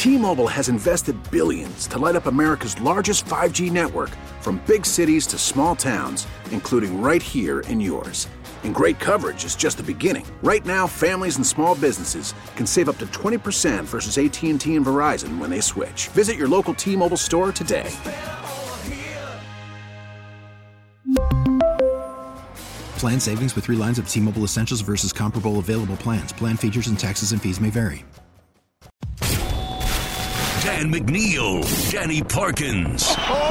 T-Mobile has invested billions to light up America's largest 5G network, from big cities to small towns, including right here in yours. And great coverage is just the beginning. Right now, families and small businesses can save up to 20% versus AT&T and Verizon when they switch. Visit your local T-Mobile store today. Plan savings with 3 lines of T-Mobile Essentials versus comparable available plans. Plan features and taxes and fees may vary. Dan McNeil, Danny Parkins.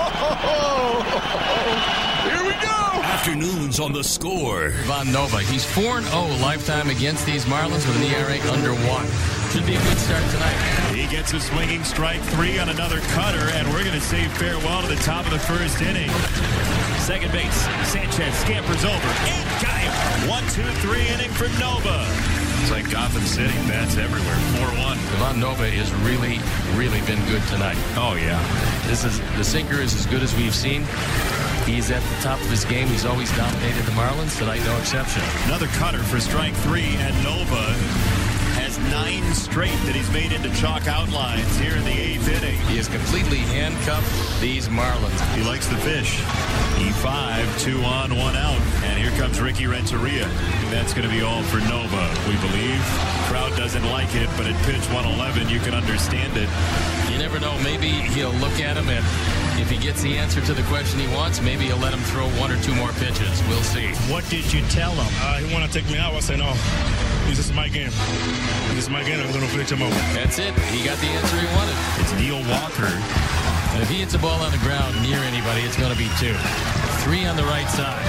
Here we go! Afternoons on The Score. Von Nova, he's 4-0 lifetime against these Marlins with an ERA under 1. Should be a good start tonight. He gets a swinging strike 3 on another cutter, and we're going to say farewell to the top of the first inning. Second base, Sanchez scampers over and got him. 1-2-3 inning for Nova. It's like Gotham City, bats everywhere. 4-1. Von Nova is really been good tonight. Oh, yeah. The sinker is as good as we've seen. He's at the top of his game. He's always dominated the Marlins. Tonight, no exception. Another cutter for strike 3, and Nova has 9 straight that he's made into chalk outlines here in the 8th inning. He has completely handcuffed these Marlins. He likes the fish. E5, 2 on, 1 out. And here comes Ricky Renteria. That's going to be all for Nova, we believe. Crowd doesn't like it, but at pitch 111, you can understand it. You never know. Maybe he'll look at him, and if he gets the answer to the question he wants, maybe he'll let him throw 1 or 2 more pitches. We'll see. What did you tell him? He wanted to take me out. I said, no. This is my game. This is my game. I'm going to finish him over. That's it. He got the answer he wanted. It's Neil Walker. And if he hits a ball on the ground near anybody, it's going to be 2. 3 on the right side.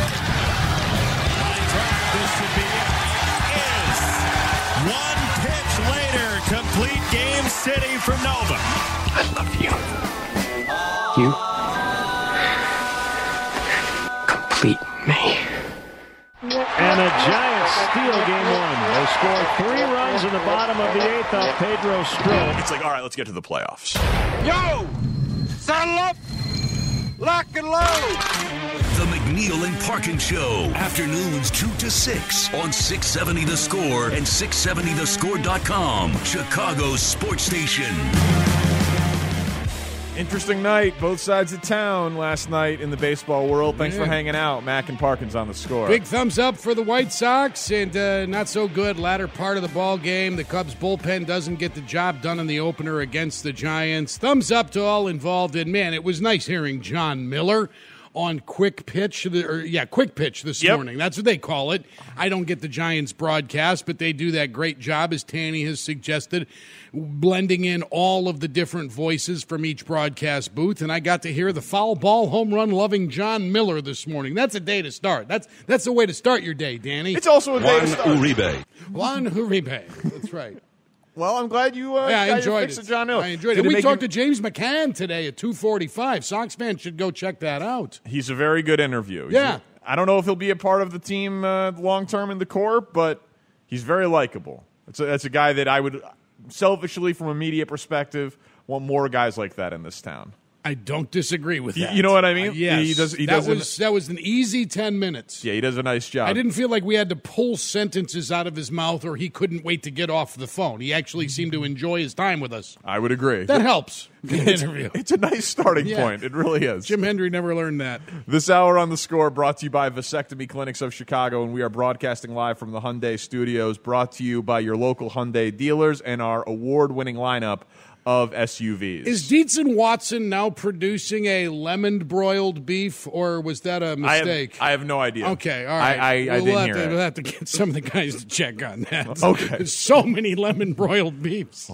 This should be it. Is 1 pitch later. Complete game city for Nova. I love you. You complete me. And a giant steal game 1. They score 3 runs in the bottom of the 8th off Pedro Strop. It's like, all right, let's get to the playoffs. Yo! Saddle up! Lock and load! The McNeil and Parkins Show. Afternoons 2 to 6 on 670 The Score and 670thescore.com. Chicago's sports station. Interesting night, both sides of town last night in the baseball world. Thanks for hanging out. Mac and Parkins on The Score. Big thumbs up for the White Sox, and not so good latter part of the ball game. The Cubs bullpen doesn't get the job done in the opener against the Giants. Thumbs up to all involved, and man, it was nice hearing John Miller on Quick Pitch, Quick Pitch this morning. That's what they call it. I don't get the Giants broadcast, but they do that great job, as Tanny has suggested, blending in all of the different voices from each broadcast booth, and I got to hear the foul ball home run loving John Miller this morning. That's a day to start. That's the way to start your day, Danny. It's also a day to start. Juan Uribe. That's right. Well, I'm glad you I enjoyed it. John Miller. I enjoyed it. We talked to James McCann today at 2:45. Sox fans should go check that out. He's a very good interview. Yeah. I don't know if he'll be a part of the team long-term in the core, but he's very likable. That's a guy that I would, selfishly, from a media perspective, want more guys like that in this town. I don't disagree with that. You know what I mean? Yes. That was an easy 10 minutes. Yeah, he does a nice job. I didn't feel like we had to pull sentences out of his mouth or he couldn't wait to get off the phone. He actually seemed to enjoy his time with us. I would agree. That helps in an interview. It's a nice starting point. It really is. Jim Hendry never learned that. This hour on The Score brought to you by Vasectomy Clinics of Chicago, and we are broadcasting live from the Hyundai Studios, brought to you by your local Hyundai dealers and our award-winning lineup of SUVs. Is Dietz and Watson now producing a lemon-broiled beef, or was that a mistake? I have no idea. Okay, all right. I didn't hear it. We'll have to get some of the guys to check on that. Okay. There's so many lemon-broiled beefs.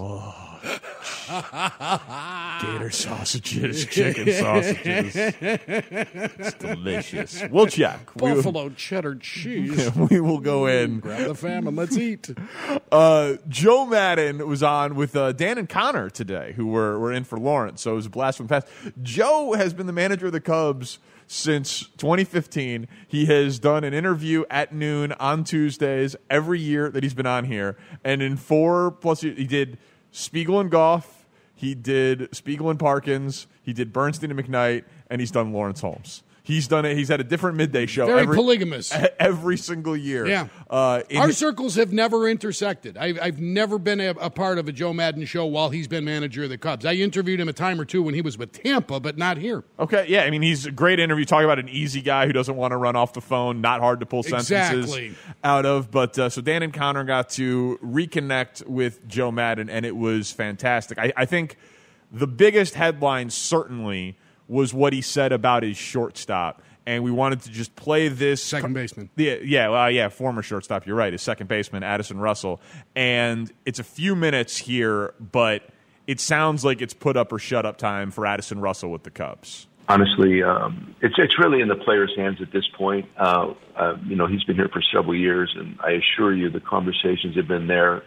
Gator sausages, chicken sausages. It's delicious. We'll check. Buffalo cheddar cheese. We will go in. Grab the fam and let's eat. Joe Madden was on with Dan and Connor today, who were in for Lawrence, so it was a blast from the past. Joe has been the manager of the Cubs since 2015. He has done an interview at noon on Tuesdays every year that he's been on here, and in 4+ years, he did Spiegel and Goff, he did Spiegel and Parkins, he did Bernstein and McKnight, and he's done Lawrence Holmes. He's done it. He's had a different midday show. Very polygamous. Every single year. Yeah. Our circles have never intersected. I've never been a part of a Joe Madden show while he's been manager of the Cubs. I interviewed him a time or two when he was with Tampa, but not here. Okay, yeah. I mean, he's a great interview. Talking about an easy guy who doesn't want to run off the phone, not hard to pull sentences out of. But so Dan and Connor got to reconnect with Joe Madden, and it was fantastic. I think the biggest headline certainly was what he said about his shortstop. And we wanted to just play this. Second baseman. Former shortstop. You're right. His second baseman, Addison Russell. And it's a few minutes here, but it sounds like it's put up or shut up time for Addison Russell with the Cubs. Honestly, it's really in the player's hands at this point. He's been here for several years, and I assure you the conversations have been there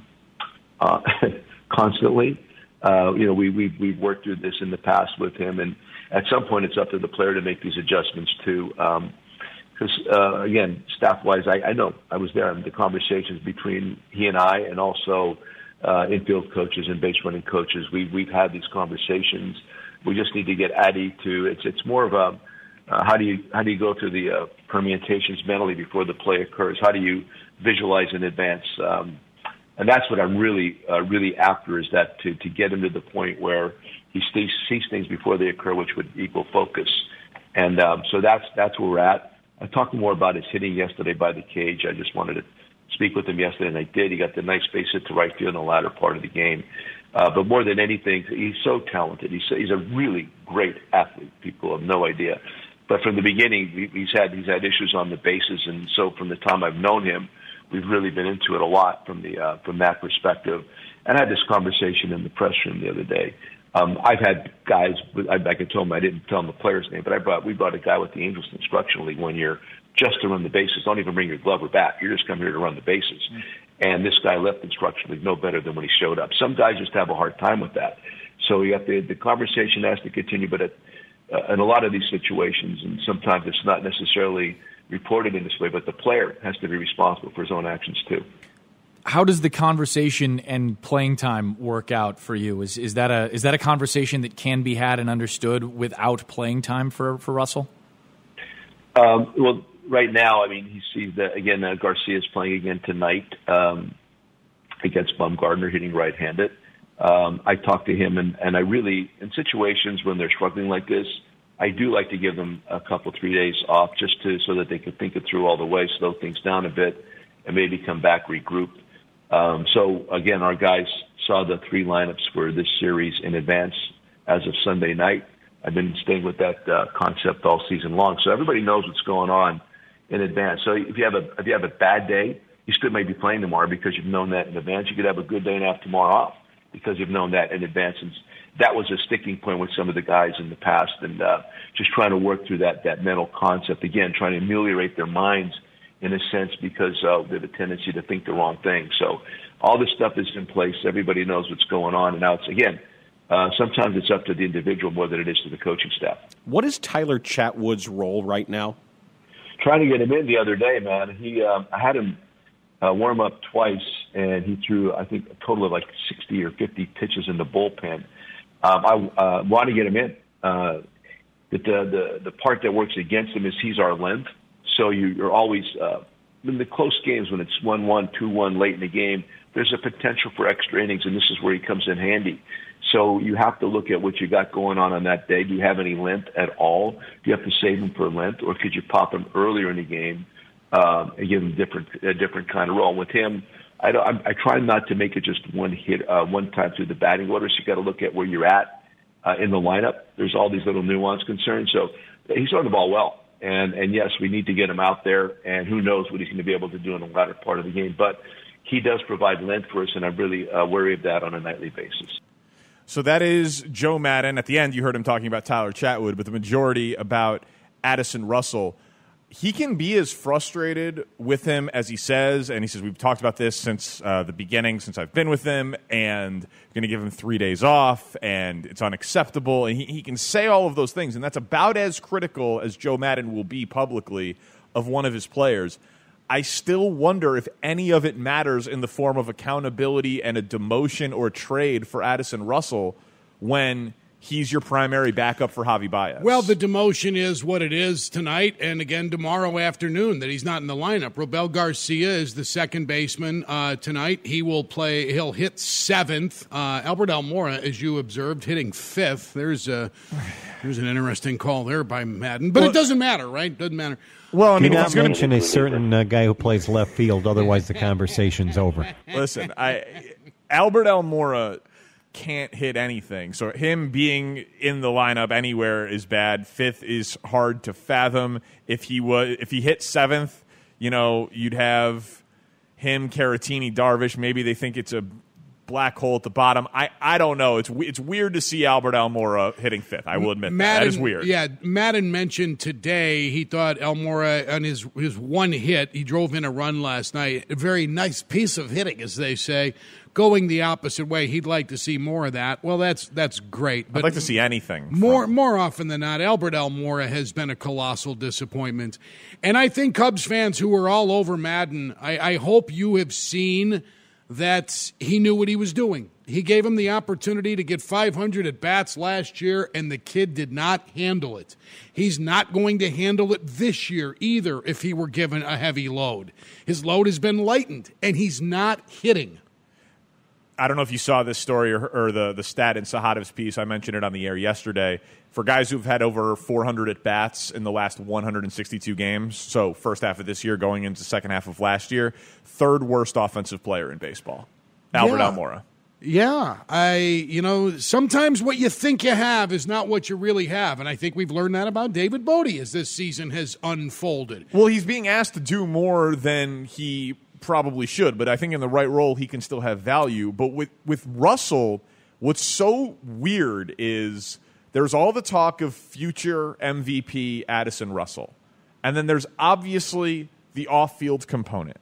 constantly. We've worked through this in the past with him, and at some point it's up to the player to make these adjustments too. Because, again, staff-wise, I know I was there in the conversations between he and I, and also infield coaches and base running coaches. We've had these conversations. We just need to get Addy to. It's more of a how do you go through the permutations mentally before the play occurs? How do you visualize in advance? And that's what I'm really after, is that to get him to the point where he sees things before they occur, which would equal focus. And so that's where we're at. I talked more about his hitting yesterday by the cage. I just wanted to speak with him yesterday, and I did. He got the nice base hit to right field in the latter part of the game. But more than anything, he's so talented. He's a really great athlete. People have no idea. But from the beginning, he's had issues on the bases, and so from the time I've known him, we've really been into it a lot from that perspective. And I had this conversation in the press room the other day. I've had guys, I could tell him, I didn't tell him the player's name, but we brought a guy with the Angels Instructional League 1 year just to run the bases. Don't even bring your glove or bat. You're just coming here to run the bases. Mm-hmm. And this guy left Instructional League no better than when he showed up. Some guys just have a hard time with that. So you have the conversation has to continue, but in a lot of these situations, and sometimes it's not necessarily reported in this way, but the player has to be responsible for his own actions too. How does the conversation and playing time work out for you? Is that a conversation that can be had and understood without playing time for Russell? Well, right now, I mean, he sees that again. Garcia's playing again tonight against Bumgarner, hitting right-handed. I talked to him, and I really, in situations when they're struggling like this, I do like to give them a couple, 3 days off just so that they can think it through all the way, slow things down a bit, and maybe come back, regroup. So, again, our guys saw the 3 lineups for this series in advance as of Sunday night. I've been staying with that concept all season long. So everybody knows what's going on in advance. So if you have a bad day, you still may be playing tomorrow because you've known that in advance. You could have a good day and have tomorrow off because you've known that in advance. And that was a sticking point with some of the guys in the past, and just trying to work through that mental concept. Again, trying to ameliorate their minds in a sense because they have a tendency to think the wrong thing. So all this stuff is in place. Everybody knows what's going on. And now it's, again, sometimes it's up to the individual more than it is to the coaching staff. What is Tyler Chatwood's role right now? Trying to get him in the other day, man. I had him warm up twice, and he threw, I think, a total of like 60 or 50 pitches in the bullpen. I want to get him in. The part that works against him is he's our length. So you're always in the close games when it's 1-1, 2-1 late in the game, there's a potential for extra innings, and this is where he comes in handy. So you have to look at what you got going on that day. Do you have any length at all? Do you have to save him for length, or could you pop him earlier in the game and give him a different kind of role? With him, I try not to make it just one hit, one time through the batting order. So you got to look at where you're at in the lineup. There's all these little nuance concerns. So he's throwing the ball well. And yes, we need to get him out there, and who knows what he's going to be able to do in the latter part of the game. But he does provide length for us, and I'm really worried of that on a nightly basis. So that is Joe Madden. At the end, you heard him talking about Tyler Chatwood, but the majority about Addison Russell. He can be as frustrated with him as he says, and he says, we've talked about this since the beginning, since I've been with him, and I'm going to give him 3 days off, and it's unacceptable. And he can say all of those things, and that's about as critical as Joe Madden will be publicly of one of his players. I still wonder if any of it matters in the form of accountability and a demotion or trade for Addison Russell when he's your primary backup for Javi Baez. Well, the demotion is what it is tonight and again tomorrow afternoon that he's not in the lineup. Robel Garcia is the second baseman tonight. He'll hit 7th. Albert Almora, as you observed, hitting 5th. There's an interesting call there by Madden. But it doesn't matter, right? Doesn't matter. Well, I mean, do not mention a certain guy who plays left field, otherwise the conversation's over. Listen, Albert Almora can't hit anything. So him being in the lineup anywhere is bad. 5th is hard to fathom. If he hit 7th, you'd have him, Caratini, Darvish. Maybe they think it's a black hole at the bottom. I don't know. It's weird to see Albert Almora hitting 5th. I will admit that is weird. Yeah, Madden mentioned today he thought Almora on his one hit, he drove in a run last night. A very nice piece of hitting, as they say. Going the opposite way, he'd like to see more of that. Well, that's great. But I'd like to see anything. More often than not, Albert Almora has been a colossal disappointment. And I think Cubs fans who are all over Madden, I hope you have seen that he knew what he was doing. He gave him the opportunity to get 500 at-bats last year, and the kid did not handle it. He's not going to handle it this year either if he were given a heavy load. His load has been lightened, and he's not hitting. I don't know if you saw this story or the stat in Sahadev's piece. I mentioned it on the air yesterday. For guys who've had over 400 at-bats in the last 162 games, so first half of this year going into second half of last year, 3rd worst offensive player in baseball, Albert Almora. Yeah, sometimes what you think you have is not what you really have, and I think we've learned that about David Bodie as this season has unfolded. Well, he's being asked to do more than he probably should, but I think in the right role he can still have value. But with Russell, what's so weird is there's all the talk of future MVP Addison Russell, and then there's obviously the off-field component.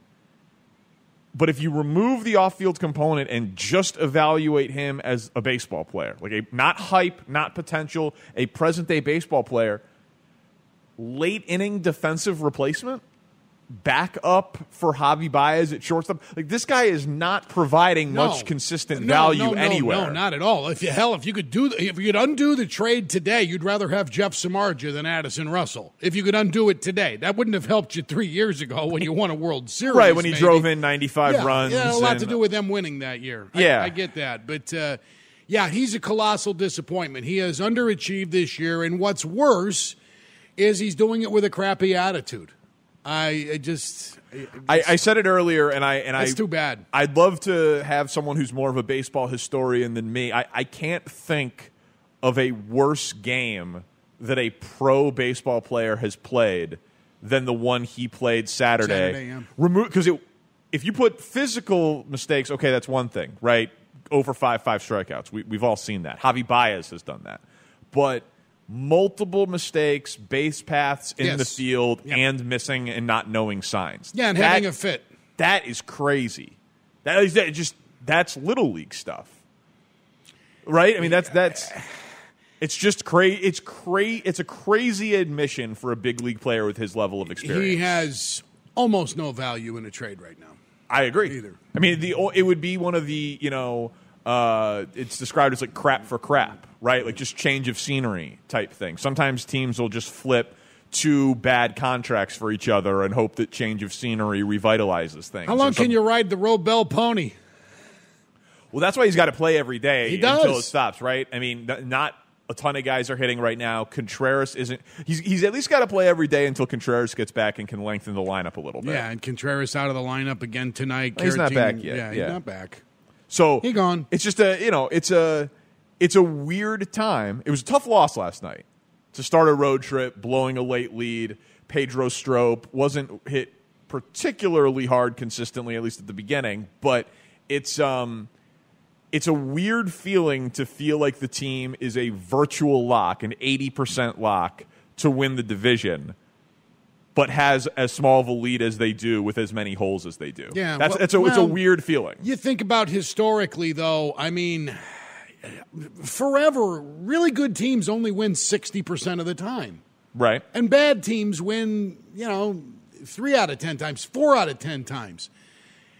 But if you remove the off-field component and just evaluate him as a baseball player, not hype, not potential, a present-day baseball player, late-inning defensive replacement, back up for Javi Baez at shortstop. This guy is not providing much consistent value anywhere. No, not at all. If you could undo the trade today, you'd rather have Jeff Samardzija than Addison Russell. If you could undo it today, that wouldn't have helped you 3 years ago when you won a World Series. Right, when he drove in 95 runs. Yeah, a lot to do with them winning that year. Yeah. I get that. But, he's a colossal disappointment. He has underachieved this year, and what's worse is he's doing it with a crappy attitude. I said it earlier, and it's too bad. I'd love to have someone who's more of a baseball historian than me. I can't think of a worse game that a pro baseball player has played than the one he played Saturday. Because if you put physical mistakes, okay, that's one thing, right? 0 for 5 strikeouts. We've all seen that. Javi Baez has done that, but multiple mistakes, base paths in the field, and missing and not knowing signs. Yeah, and having a fit. That is crazy. That's little league stuff, right? I mean, that's. It's just crazy. It's a crazy admission for a big league player with his level of experience. He has almost no value in a trade right now. I agree. Either. I mean, it would be one of the it's described as crap for crap, right? Just change of scenery type thing. Sometimes teams will just flip 2 bad contracts for each other and hope that change of scenery revitalizes things. How long can you ride the Robel pony? Well, that's why he's got to play every day until it stops, right? I mean, not a ton of guys are hitting right now. Contreras isn't. He's at least got to play every day until Contreras gets back and can lengthen the lineup a little bit. Yeah, and Contreras out of the lineup again tonight. Well, he's not back yet. Yeah, he's not back. So he gone. It's just it's a weird time. It was a tough loss last night to start a road trip, blowing a late lead. Pedro Strop wasn't hit particularly hard consistently, at least at the beginning, but it's a weird feeling to feel like the team is a virtual lock, an 80% lock to win the division, but has as small of a lead as they do with as many holes as they do. Yeah, it's a weird feeling. You think about historically, though, I mean, forever, really good teams only win 60% of the time. Right. And bad teams win, 3 out of 10 times, 4 out of 10 times.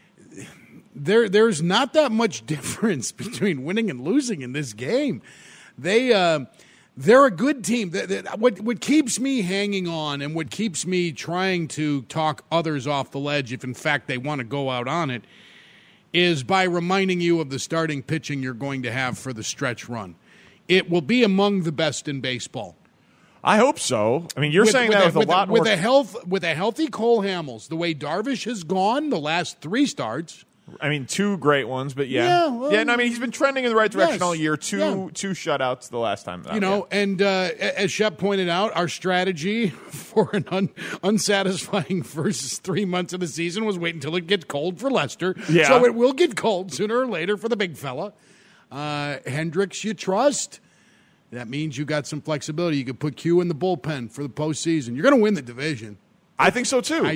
There's not that much difference between winning and losing in this game. They're a good team. What keeps me hanging on and what keeps me trying to talk others off the ledge, if in fact they want to go out on it, is by reminding you of the starting pitching you're going to have for the stretch run. It will be among the best in baseball. I hope so. I mean, you're saying that with a lot more. With a healthy Cole Hamels, the way Darvish has gone the last 3 starts. I mean, 2 great ones, but yeah. I mean, he's been trending in the right direction all year. Two shutouts the last time. And as Shep pointed out, our strategy for an unsatisfying first 3 months of the season was wait until it gets cold for Lester. Yeah. So it will get cold sooner or later for the big fella. Hendricks, you trust. That means you got some flexibility. You could put Q in the bullpen for the postseason. You're going to win the division. I think so, too.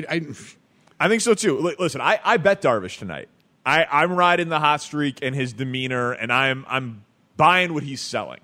I think so, too. Listen, I bet Darvish tonight. I'm riding the hot streak and his demeanor, and I'm buying what he's selling.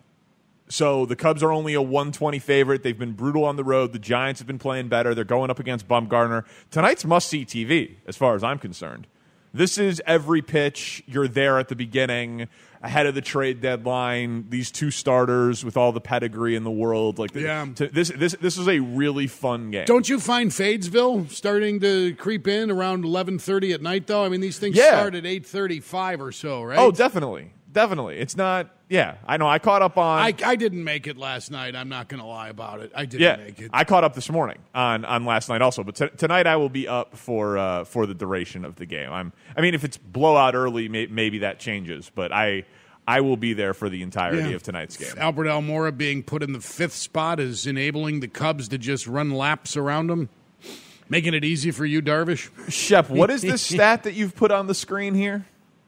So the Cubs are only a 120 favorite. They've been brutal on the road. The Giants have been playing better. They're going up against Bumgarner. Tonight's must-see TV, as far as I'm concerned. This is every pitch. You're there at the beginning, ahead of the trade deadline. These 2 starters with all the pedigree in the world. This is a really fun game. Don't you find Fadesville starting to creep in around 11:30 at night, though? I mean, these things start at 8:35 or so, right? Oh, definitely. It's not. Yeah, I know. I caught up on. I didn't make it last night. I'm not going to lie about it. I didn't make it. I caught up this morning on last night also, but tonight I will be up for the duration of the game. I mean, if it's blowout early, maybe that changes, but I will be there for the entirety of tonight's game. Albert Almora being put in the 5th spot is enabling the Cubs to just run laps around him, making it easy for you, Darvish. Shep, what is this stat that you've put on the screen here?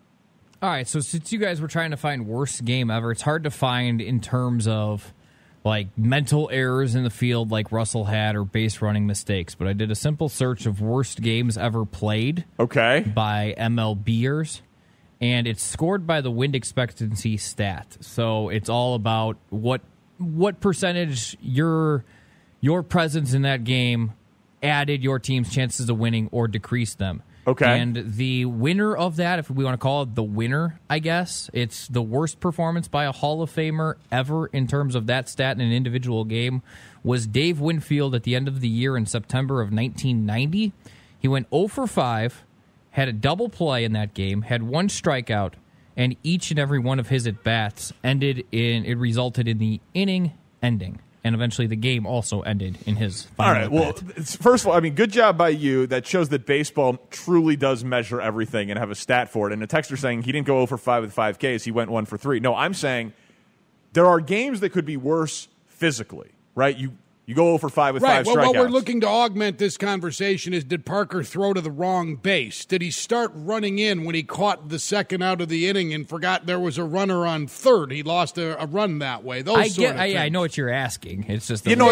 All right, so since you guys were trying to find worst game ever, it's hard to find in terms of like mental errors in the field like Russell had or base running mistakes. But I did a simple search of worst games ever played by MLBers, and it's scored by the wind expectancy stat. So it's all about what percentage your presence in that game added your team's chances of winning or decreased them. Okay. And the winner of that, if we want to call it the winner, I guess, it's the worst performance by a Hall of Famer ever in terms of that stat in an individual game, was Dave Winfield at the end of the year in September of 1990. He went 0 for 5, had a double play in that game, had 1 strikeout, and each and every one of his at-bats resulted in the inning ending. And eventually the game also ended in his final at-bat. Well, first of all, I mean, good job by you. That shows that baseball truly does measure everything and have a stat for it. And a texter saying he didn't go 0 for 5 with 5 Ks. He went 1 for 3. No, I'm saying there are games that could be worse physically, right? You go 0 for 5 with 5 strikeouts. What we're looking to augment this conversation is, did Parker throw to the wrong base? Did he start running in when he caught the second out of the inning and forgot there was a runner on third? He lost a run that way. I know what you're asking. It's just I know.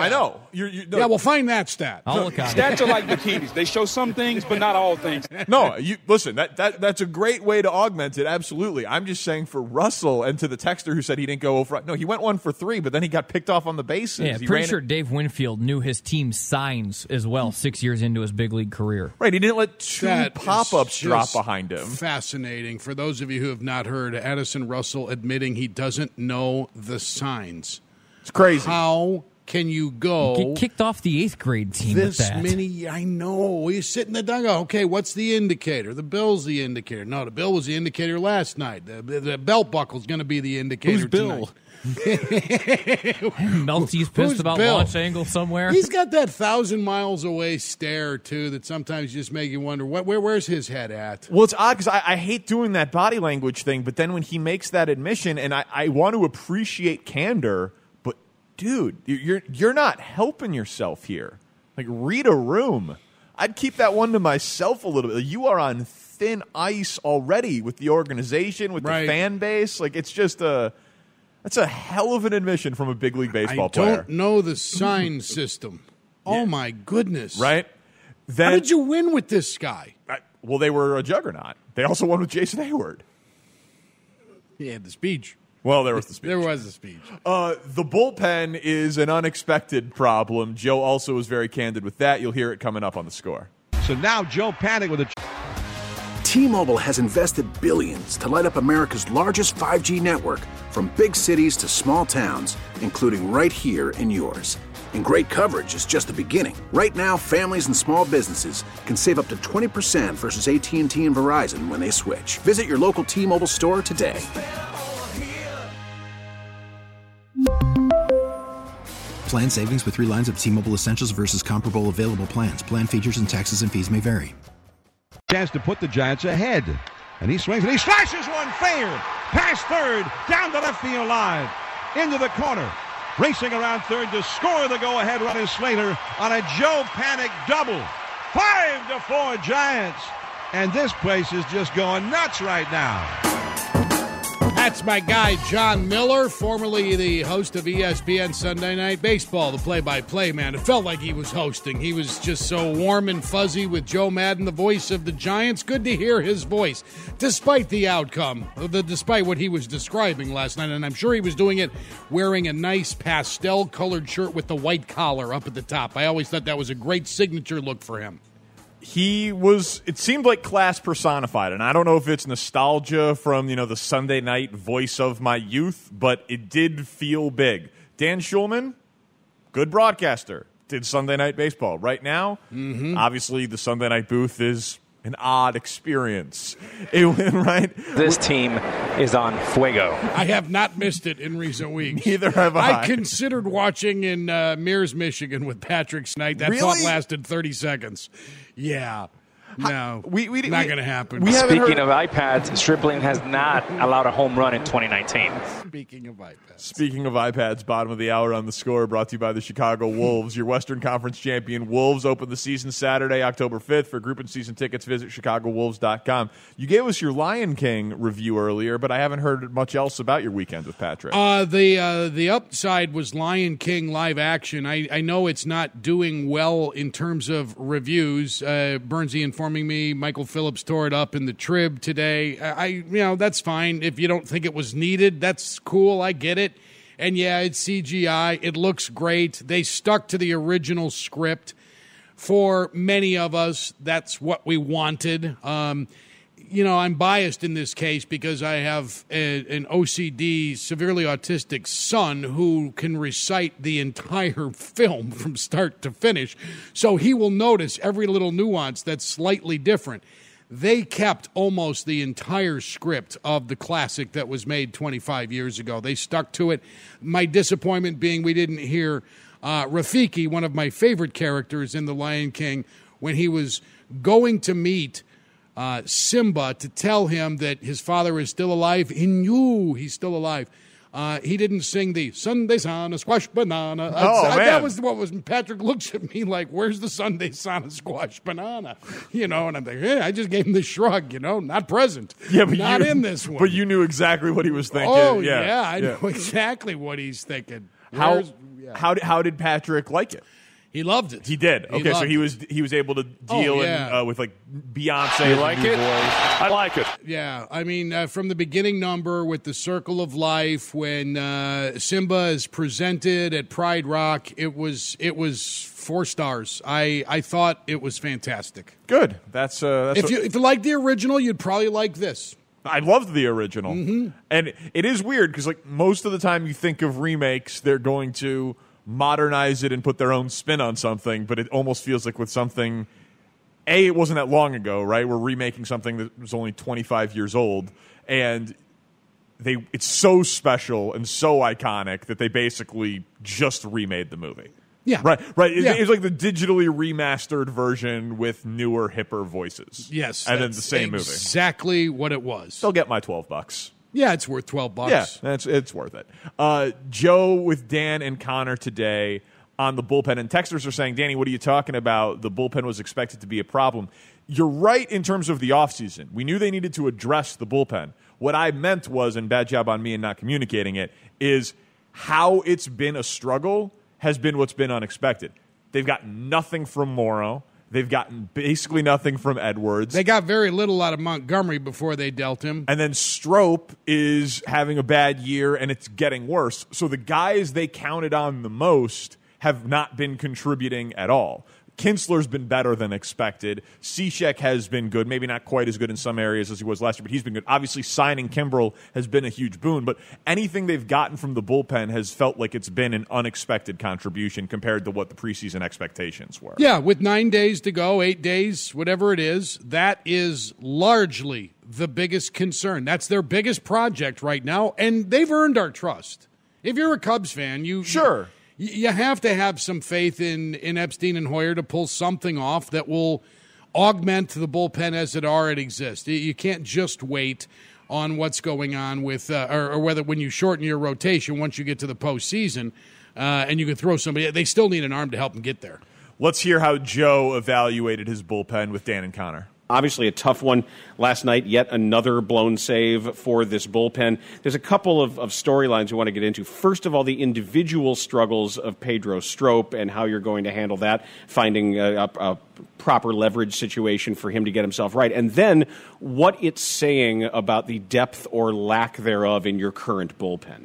We'll find that stat. I'll look on Stats are like bikinis. They show some things, but not all things. No, listen. That's a great way to augment it. Absolutely. I'm just saying for Russell and to the texter who said he didn't go 0 for. No, he went 1 for 3, but then he got picked off on the bases. Yeah, pretty sure Dave Winfield knew his team's signs as well 6 years into his big league career. Right, he didn't let 2 pop-ups drop behind him. Fascinating. For those of you who have not heard, Addison Russell admitting he doesn't know the signs. It's crazy. How can you go get kicked off the 8th grade team with that? I know. You sit in the dugout. Okay, what's the indicator? The bill's the indicator. No, the bill was the indicator last night. The belt buckle's going to be the indicator Who's Bill? Tonight. Melty's pissed about Bill? launch angle somewhere. He's got that 1,000 miles away stare too that sometimes just make you wonder where's his head at. Well, it's odd because I hate doing that body language thing, but then when he makes that admission, and I want to appreciate candor, but dude, you're not helping yourself here. Like, read a room. I'd keep that one to myself a little bit. You are on thin ice already with the organization, with the fan base. Like, it's just that's a hell of an admission from a big league baseball player. I don't know the sign system. Oh, my goodness. Right? How did you win with this guy? Well, they were a juggernaut. They also won with Jason Hayward. He had the speech. Well, there was the speech. There was the speech. The bullpen is an unexpected problem. Joe also was very candid with that. You'll hear it coming up on The Score. So now Joe Panik with a... T-Mobile has invested billions to light up America's largest 5G network, from big cities to small towns, including right here in yours. And great coverage is just the beginning. Right now, families and small businesses can save up to 20% versus AT&T and Verizon when they switch. Visit your local T-Mobile store today. Plan savings with 3 lines of T-Mobile Essentials versus comparable available plans. Plan features and taxes and fees may vary. Chance to put the Giants ahead. And he swings and he slashes one fair. Past third, down the left field line. Into the corner. Racing around third to score the go-ahead run is Slater on a Joe Panic double. 5-4 Giants. And this place is just going nuts right now. That's my guy, John Miller, formerly the host of ESPN Sunday Night Baseball, the play-by-play man. It felt like he was hosting. He was just so warm and fuzzy with Joe Madden, the voice of the Giants. Good to hear his voice, despite the outcome, despite what he was describing last night. And I'm sure he was doing it wearing a nice pastel-colored shirt with the white collar up at the top. I always thought that was a great signature look for him. It seemed like class personified, and I don't know if it's nostalgia from, the Sunday night voice of my youth, but it did feel big. Dan Schulman, good broadcaster, did Sunday Night Baseball. Right now, obviously the Sunday night booth is an odd experience. Right? This team is on fuego. I have not missed it in recent weeks. Neither have I. I considered watching in Mears, Michigan with Patrick Knight. That thought lasted 30 seconds. Yeah. No, not going to happen. Speaking of iPads, Stripling has not allowed a home run in 2019. Speaking of iPads, bottom of the hour on The Score, brought to you by the Chicago Wolves. Your Western Conference champion Wolves open the season Saturday, October 5th. For group and season tickets, visit ChicagoWolves.com. You gave us your Lion King review earlier, but I haven't heard much else about your weekend with Patrick. The upside was Lion King live action. I know it's not doing well in terms of reviews. Bernsey informing me Michael Phillips tore it up in the Trib today. That's fine. If you don't think it was needed, that's cool. I get it. And yeah, it's CGI. It looks great. They stuck to the original script. For many of us, that's what we wanted. I'm biased in this case because I have an OCD, severely autistic son who can recite the entire film from start to finish. So he will notice every little nuance that's slightly different. They kept almost the entire script of the classic that was made 25 years ago. They stuck to it. My disappointment being we didn't hear Rafiki, one of my favorite characters in The Lion King, when he was going to meet Simba to tell him that his father is still alive. He knew he's still alive. He didn't sing the Sunday Sana Squash Banana. Man. That was what was. Patrick looks at me like, "Where's the Sunday Sana Squash Banana?" And I'm like, "Hey, I just gave him the shrug. Not present. Yeah, but not in this one." But you knew exactly what he was thinking. Oh yeah, I know exactly what he's thinking. How did Patrick like it? He loved it. He did. Okay, so he was able to deal with like Beyonce. You like it? Voice. I like it. Yeah, I mean, from the beginning number with the Circle of Life, when Simba is presented at Pride Rock, it was 4 stars. I thought it was fantastic. Good. That's if you like the original, you'd probably like this. I loved the original, and it is weird because like most of the time you think of remakes, they're going to modernize it and put their own spin on something, but it almost feels like with something, it wasn't that long ago, right? We're remaking something that was only 25 years old, and it's so special and so iconic that they basically just remade the movie. Yeah. Right. It's like the digitally remastered version with newer, hipper voices. Yes. And then the same movie. Exactly what it was. They'll get my $12. Yeah, it's worth $12. Yeah, it's worth it. Joe with Dan and Connor today on the bullpen, and texters are saying, Danny, what are you talking about? The bullpen was expected to be a problem. You're right in terms of the offseason. We knew they needed to address the bullpen. What I meant was, and bad job on me in not communicating it, is how it's been a struggle has been what's been unexpected. They've got nothing from Morrow. They've gotten basically nothing from Edwards. They got very little out of Montgomery before they dealt him. And then Strope is having a bad year, and it's getting worse. So the guys they counted on the most have not been contributing at all. Kinsler's been better than expected. Cishek has been good, maybe not quite as good in some areas as he was last year, but he's been good. Obviously, signing Kimbrel has been a huge boon, but anything they've gotten from the bullpen has felt like it's been an unexpected contribution compared to what the preseason expectations were. Yeah, with 9 days to go, 8 days, whatever it is, that is largely the biggest concern. That's their biggest project right now, and they've earned our trust. If you're a Cubs fan, you have to have some faith in Epstein and Hoyer to pull something off that will augment the bullpen as it already exists. You can't just wait on what's going on with or whether when you shorten your rotation once you get to the postseason and you can throw somebody. They still need an arm to help them get there. Let's hear how Joe evaluated his bullpen with Dan and Connor. Obviously a tough one last night, yet another blown save for this bullpen. There's a couple of storylines we want to get into. First of all, the individual struggles of Pedro Strop and how you're going to handle that, finding a proper leverage situation for him to get himself right. And then what it's saying about the depth or lack thereof in your current bullpen.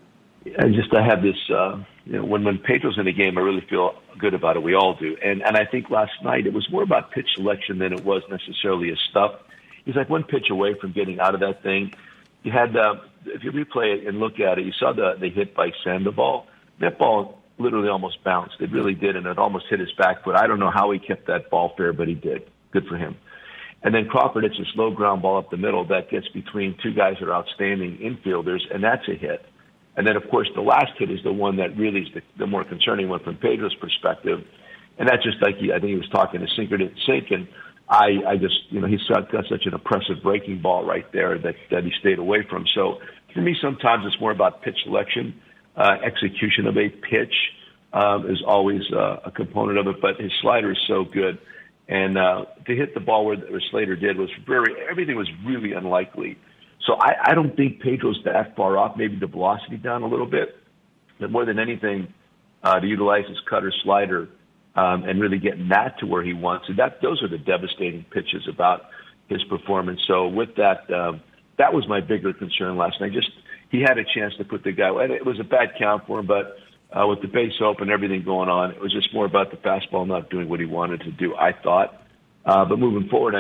I have this, when Pedro's in the game, I really feel good about it. We all do. And I think last night it was more about pitch selection than it was necessarily his stuff. He's like one pitch away from getting out of that thing. You had, if you replay it and look at it, you saw the hit by Sandoval. That ball literally almost bounced. It really did, and it almost hit his back foot. I don't know how he kept that ball fair, but he did. Good for him. And then Crawford hits a slow ground ball up the middle that gets between two guys that are outstanding infielders, and that's a hit. And then, of course, the last hit is the one that really is the more concerning one from Pedro's perspective. And that's just like I think he was talking to sinker didn't sink. And I just, he's got such an impressive breaking ball right there that he stayed away from. So for me, sometimes it's more about pitch selection. Execution of a pitch is always a component of it. But his slider is so good. And to hit the ball where Slater did was everything was really unlikely. So I don't think Pedro's that far off, maybe the velocity down a little bit, but more than anything, to utilize his cutter slider and really getting that to where he wants. And those are the devastating pitches about his performance. So with that, that was my bigger concern last night. He had a chance to put the guy, and it was a bad count for him, but with the base open, everything going on, it was just more about the fastball not doing what he wanted to do, I thought. But moving forward,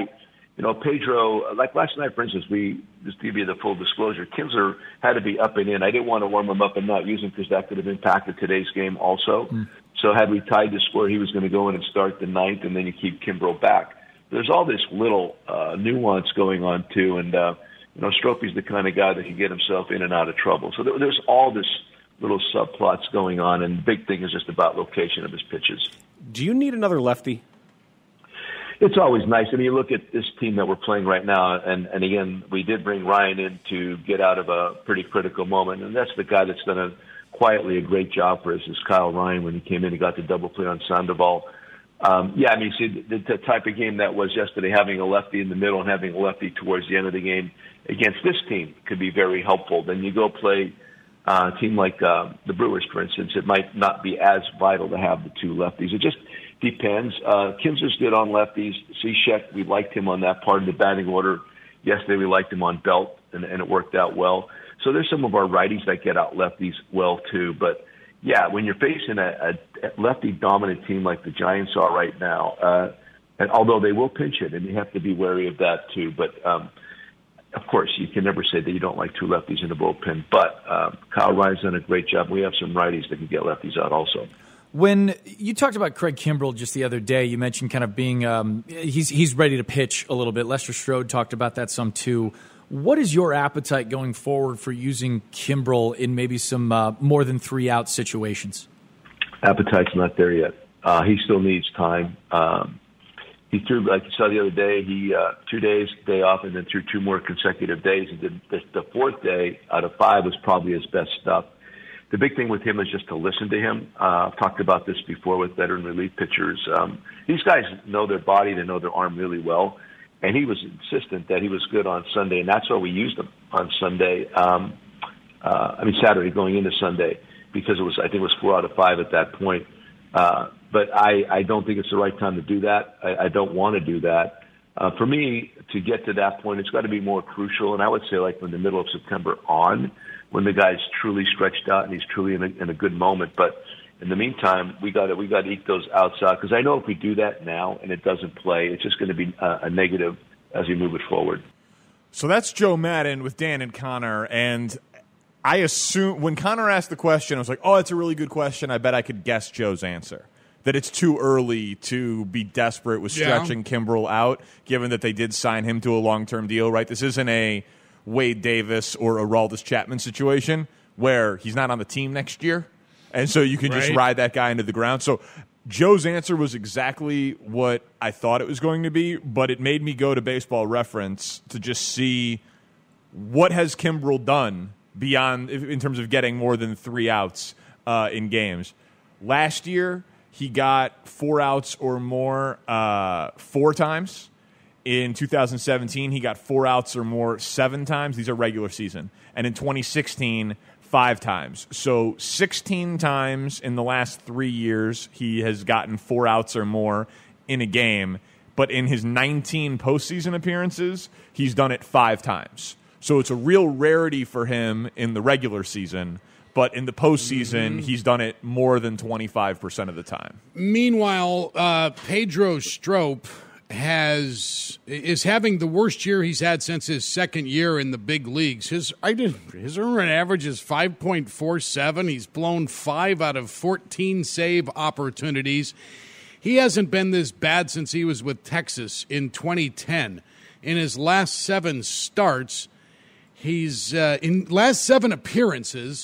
Pedro, like last night, for instance, just to give you the full disclosure, Kinsler had to be up and in. I didn't want to warm him up and not use him because that could have impacted today's game also. So had we tied the score, he was going to go in and start the ninth, and then you keep Kimbrel back. There's all this little nuance going on, too, and, Stropey's the kind of guy that can get himself in and out of trouble. So there's all this little subplots going on, and the big thing is just about location of his pitches. Do you need another lefty? It's always nice. You look at this team that we're playing right now, and again, we did bring Ryan in to get out of a pretty critical moment, and that's the guy that's done quietly a great job for us is Kyle Ryan. When he came in, he got the double play on Sandoval. See, the type of game that was yesterday, having a lefty in the middle and having a lefty towards the end of the game against this team could be very helpful. Then you go play a team like the Brewers, for instance. It might not be as vital to have the two lefties. It just depends. Kinsler's good on lefties. Cishek, we liked him on that part of the batting order. Yesterday we liked him on Belt, and it worked out well. So there's some of our righties that get out lefties well, too. But, yeah, when you're facing a lefty-dominant team like the Giants are right now, and although they will pinch it, and you have to be wary of that, too. But, of course, you can never say that you don't like two lefties in the bullpen. But Kyle Ryan's done a great job. We have some righties that can get lefties out also. When you talked about Craig Kimbrel just the other day, you mentioned kind of being he's ready to pitch a little bit. Lester Strode talked about that some too. What is your appetite going forward for using Kimbrel in maybe some more than 3-out situations? Appetite's not there yet. He still needs time. He threw, like you saw the other day, he 2 days, day off, and then threw 2 more consecutive days. And the fourth day out of 5 was probably his best stuff. The big thing with him is just to listen to him. I've talked about this before with veteran relief pitchers. These guys know their body, they know their arm really well. And he was insistent that he was good on Sunday, and that's why we used him on Sunday. Saturday going into Sunday, because I think it was 4 out of 5 at that point. But I don't think it's the right time to do that. I don't want to do that. For me, to get to that point, it's got to be more crucial. And I would say like from the middle of September on, when the guy's truly stretched out and he's truly in a good moment. But In the meantime, we got to eke those outs out, because I know if we do that now and it doesn't play, it's just going to be a negative as we move it forward. So that's Joe Madden with Dan and Connor, and I assume when Connor asked the question, I was like, oh, that's a really good question. I bet I could guess Joe's answer, that it's too early to be desperate with stretching Kimbrel out, given that they did sign him to a long-term deal, right? This isn't a Wade Davis or a Aroldis Chapman situation where he's not on the team next year, and so you can just ride that guy into the ground. So Joe's answer was exactly what I thought it was going to be, but it made me go to Baseball Reference to just see what has Kimbrel done beyond in terms of getting more than 3 outs in games. Last year, he got 4 outs or more 4 times. In 2017, he got 4 outs or more 7 times. These are regular season. And in 2016, 5 times. So 16 times in the last 3 years, he has gotten 4 outs or more in a game. But in his 19 postseason appearances, he's done it 5 times. So it's a real rarity for him in the regular season. But in the postseason, he's done it more than 25% of the time. Meanwhile, Pedro Strop is having the worst year he's had since his second year in the big leagues. His earned run average is 5.47. He's blown 5 out of 14 save opportunities. He hasn't been this bad since he was with Texas in 2010. In his last 7 starts, he's in last 7 appearances.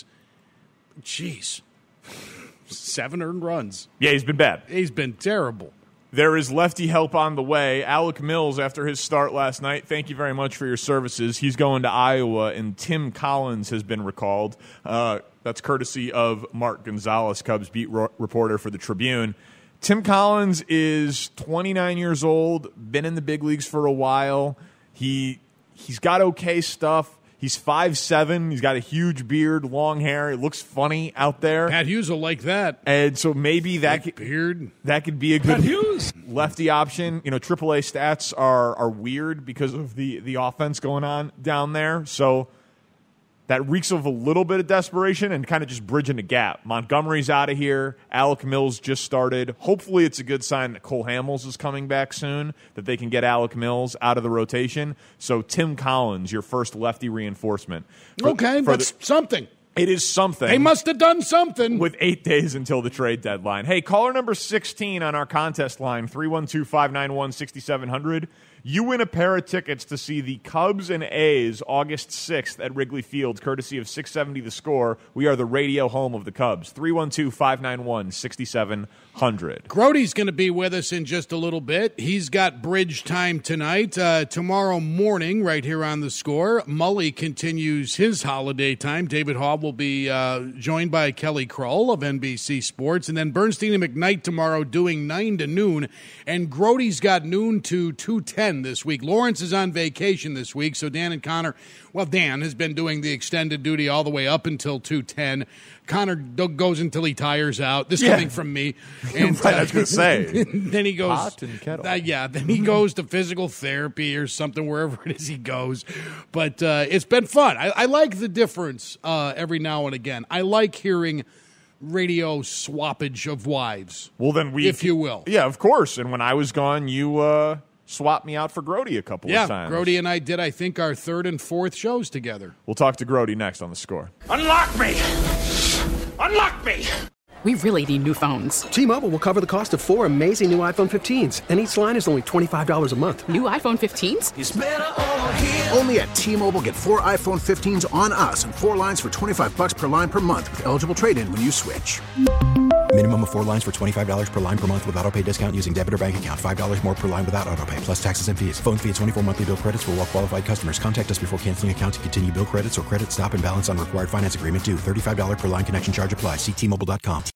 7 earned runs. Yeah, he's been bad. He's been terrible. There is lefty help on the way. Alec Mills, after his start last night, thank you very much for your services. He's going to Iowa, and Tim Collins has been recalled. That's courtesy of Mark Gonzalez, Cubs beat reporter for the Tribune. Tim Collins is 29 years old, been in the big leagues for a while. He's got okay stuff. He's 5'7". He's got a huge beard, long hair. It looks funny out there. Pat Hughes will like that. And so maybe that could be a good lefty option. You know, AAA stats are weird because of the offense going on down there. So that reeks of a little bit of desperation and kind of just bridging the gap. Montgomery's out of here. Alec Mills just started. Hopefully it's a good sign that Cole Hamels is coming back soon, that they can get Alec Mills out of the rotation. So Tim Collins, your first lefty reinforcement. That's something. It is something. They must have done something. With 8 days until the trade deadline. Hey, caller number 16 on our contest line, 312-591-6700. You win a pair of tickets to see the Cubs and A's August 6th at Wrigley Field, courtesy of 670 The Score. We are the radio home of the Cubs. 312-591-6700. Grody's going to be with us in just a little bit. He's got bridge time tonight. Tomorrow morning, right here on The Score, Mully continues his holiday time. David Haw will be joined by Kelly Kroll of NBC Sports. And then Bernstein and McKnight tomorrow doing 9 to noon. And Grody's got noon to 2:10 this week. Lawrence is on vacation this week, so Dan and Connor, well, Dan has been doing the extended duty all the way up until 2:10. Connor goes until he tires out. This coming from me. And, I was going to say. Then he goes. Hot and kettle. Then he goes to physical therapy or something, wherever it is he goes. But it's been fun. I like the difference every now and again. I like hearing radio swappage of wives. Well, then if you will. Yeah, of course. And when I was gone, you swapped me out for Grody a couple of times. Yeah, Grody and I did, I think, our 3rd and 4th shows together. We'll talk to Grody next on The Score. Unlock me! Unlock me! We really need new phones. T-Mobile will cover the cost of 4 amazing new iPhone 15s, and each line is only $25 a month. New iPhone 15s? It's better over here. Only at T-Mobile, get 4 iPhone 15s on us and 4 lines for $25 per line per month with eligible trade-in when you switch. Minimum of 4 lines for $25 per line per month with autopay discount using debit or bank account. $5 more per line without autopay, plus taxes and fees. Phone fee at 24 monthly bill credits for well-qualified customers. Contact us before canceling account to continue bill credits or credit stop and balance on required finance agreement due. $35 per line connection charge applies. See T-Mobile.com.